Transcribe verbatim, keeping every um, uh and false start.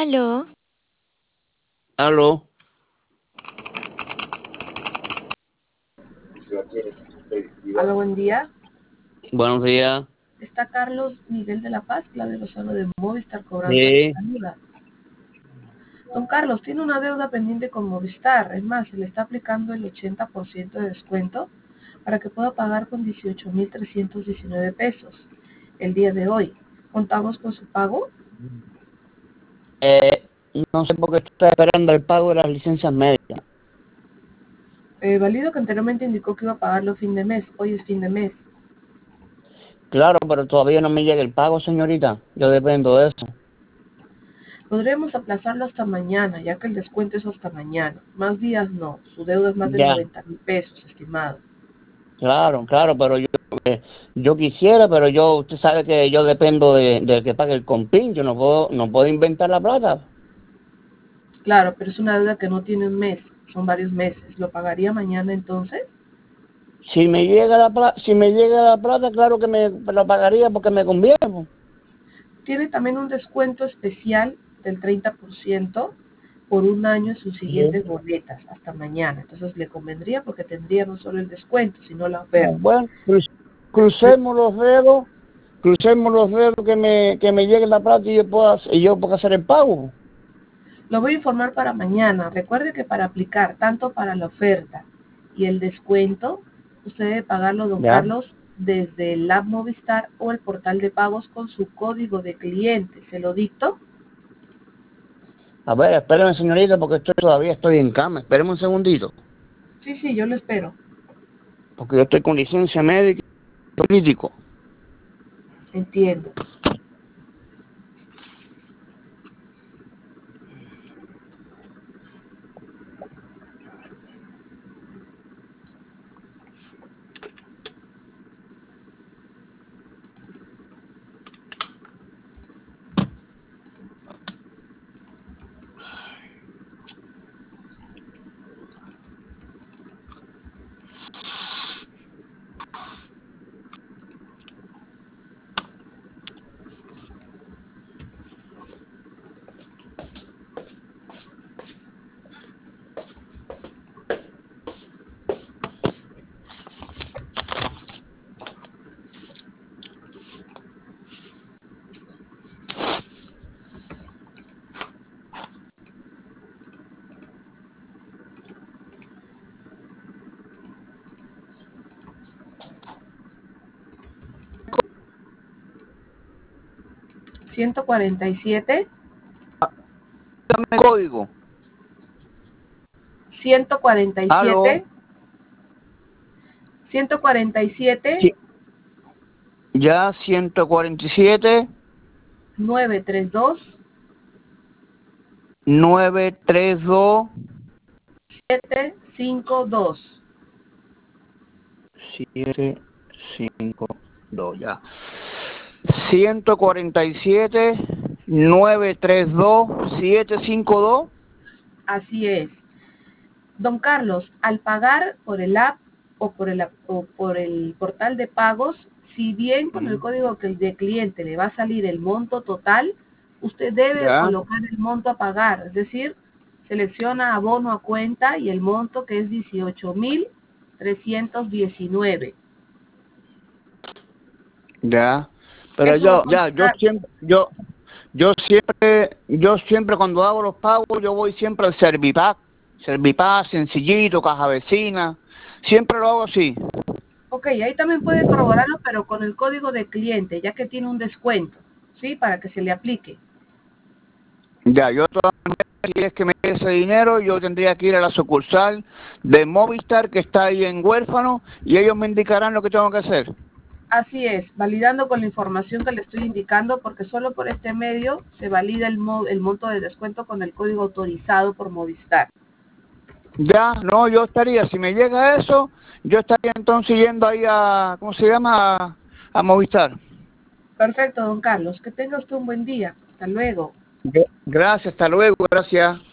Aló, Aló, Hola, buen día. buenos días. Está Carlos Miguel de la Paz, Claudio Lozano de Movistar Cobranza de Sí, Salida. Don Carlos, tiene una deuda pendiente con Movistar. Es más, se le está aplicando el ochenta por ciento de descuento para que pueda pagar con dieciocho mil trescientos diecinueve pesos el día de hoy. ¿Contamos con su pago? eh, no sé por qué estoy esperando el pago de las licencias médicas. Eh, válido que anteriormente indicó que iba a pagarlo fin de mes. Hoy es fin de mes. Claro, pero todavía no me llega el pago, señorita. Yo dependo de eso. Podremos aplazarlo hasta mañana, ya que el descuento es hasta mañana. Más días no. Su deuda es más de Ya, noventa mil pesos, estimado. claro, claro, pero yo, eh, yo quisiera, pero yo, usted sabe que yo dependo de, de que pague el compín. Yo no puedo, no puedo inventar la plata. Claro, pero es una deuda que no tiene un mes, son varios meses. ¿Lo pagaría mañana entonces? Si me llega la plata, si me llega la plata, claro que me la pagaría porque me conviene, pues. Tiene también un descuento especial del treinta por ciento por un año en sus Sí. siguientes boletas hasta mañana. Entonces le convendría porque tendría no solo el descuento, sino la oferta. Bueno, cru- crucemos los dedos, crucemos los dedos que me, que me llegue la plata y yo pueda, y yo pueda hacer el pago. Lo voy a informar para mañana. Recuerde que para aplicar tanto para la oferta y el descuento, usted debe pagarlo, don Ya. Carlos, desde el app Movistar o el portal de pagos con su código de cliente. ¿Se lo dicto? A ver, espérame, señorita, porque estoy, todavía estoy en cama. Espérame un segundito, Sí, sí, yo lo espero. porque yo estoy con licencia médica y político. Entiendo. ciento cuarenta y siete, Dame el código. ciento cuarenta y Aló. siete, ciento cuarenta y siete, Sí. Ya, ciento cuarenta y siete, nueve tres dos, nueve tres dos, siete cinco dos. siete cinco dos, ya. ciento cuarenta y siete, nueve tres dos, siete cinco dos. Así es. Don Carlos, al pagar por el app o por el, o por el portal de pagos, si bien con el código de cliente le va a salir el monto total, usted debe Ya. colocar el monto a pagar, es decir, selecciona abono a cuenta y el monto que es dieciocho mil trescientos diecinueve. Ya, pero Eso va a yo, ya, yo costar. siempre, yo, yo siempre, yo siempre cuando hago los pagos, yo voy siempre al Servipack, Servipack, sencillito, caja vecina, siempre lo hago así. Ok, ahí también puede corroborarlo, pero con el código de cliente, ya que tiene un descuento, ¿sí? Para que se le aplique. Ya, yo todas maneras, si es que me dé ese dinero, yo tendría que ir a la sucursal de Movistar que está ahí en Huérfano y ellos me indicarán lo que tengo que hacer. Así es, validando con la información que le estoy indicando, porque solo por este medio se valida el, mo el monto de descuento con el código autorizado por Movistar. Ya, no, yo estaría, si me llega eso, yo estaría entonces yendo ahí a, ¿cómo se llama? A, a Movistar. Perfecto, don Carlos. Que tenga usted un buen día. Hasta luego. Gracias, hasta luego, gracias.